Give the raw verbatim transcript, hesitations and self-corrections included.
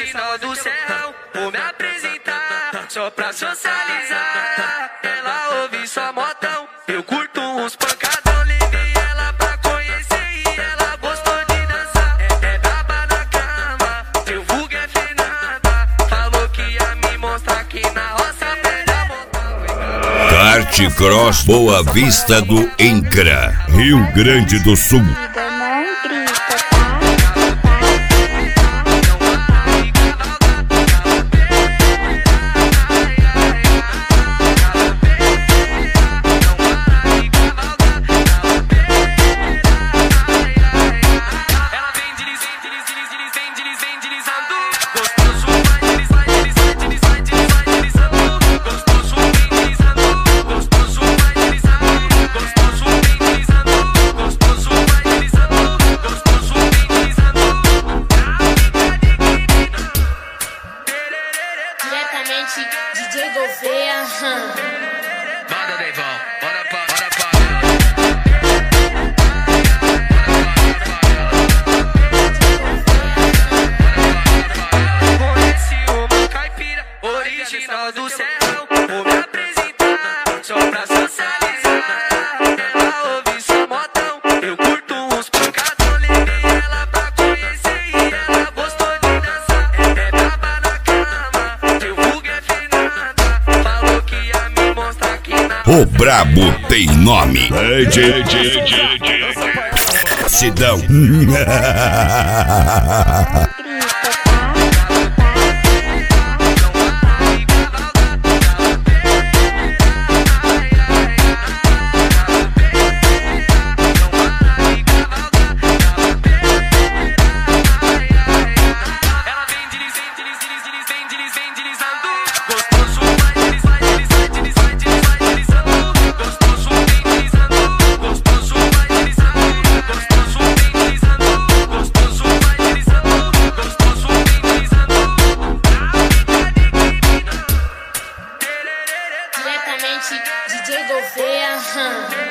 Original do Serrão, vou me apresentar só pra socializar. Ela ouve só modão, eu curto uns pancadão. Levei ela pra conhecer e ela gostou de dançar. É, é braba na cama, seu vulgo é Fernanda. Falou que ia me mostrar aqui na roça pega montão. Kart Cross Boa Vista do Incra, Rio Grande do Sul. D J Gouveia, hum. Manda, Deivão, bora pra, bora pra. Conheci uma caipira, original do Serrão. Vou me apresentar, só pra socializar. Ela ouve só modão, eu curto uns pancadão. Levei ela pra conhecer e ela gostou de dançar. É braba na cama, seu vulgo é Fernanda. Falou que ia me mostrar aqui na... O brabo tem nome. Sidão. Diretamente D J Gouveia, hum.